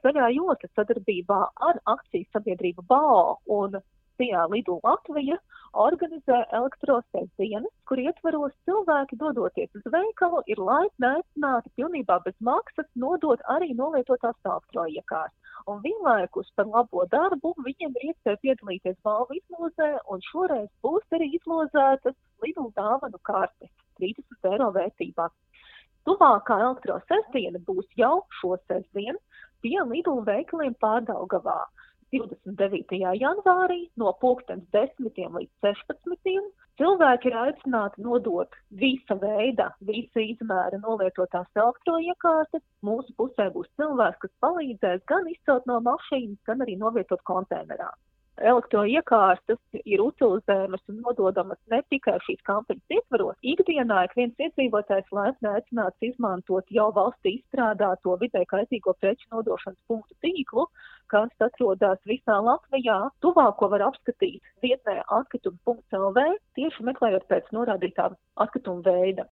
Zaļā josla sadarbībā ar akcijas sabiedrību BAO un Sijā Lidl Latvija organizē elektrosestdienas, kur ietvaros cilvēki dodoties uz veikalu ir laipni aicināti pilnībā bez maksas nodot arī nolietotās elektroiekārtas. Un vienlaikus par labo darbu viņiem ir iespēja piedalīties balvu izlozē, un šoreiz būs arī izlozētas Lidl dāvanu kartes 30 eiro vērtībā. Tuvākā elektrosestdiena būs jau šo sestdienu pie Lidl veikaliem Pārdaugavā 29. janvārī no 10 līdz 16. Cilvēki ir aicināti nodot visa veida, visa izmēra nolietotās elektroiekārtas. Mūsu pusē būs cilvēks, kas palīdzēs gan izcelt no mašīnas, gan arī novietot konteinerā. Elektroiekārtas ir utilizējamas un nododamas ne tikai šīs kampaņas ietvaros. Ikdienā ik viens iedzīvotājs laipni aicināts izmantot jau valstī izstrādāto vidē kaitīgo preču nodošanas punktu tīklu, kas atrodas visā Latvijā. Tuvāko var apskatīt vietnē atkritumi.lv, tieši meklējot pēc norādītā atkrituma veida.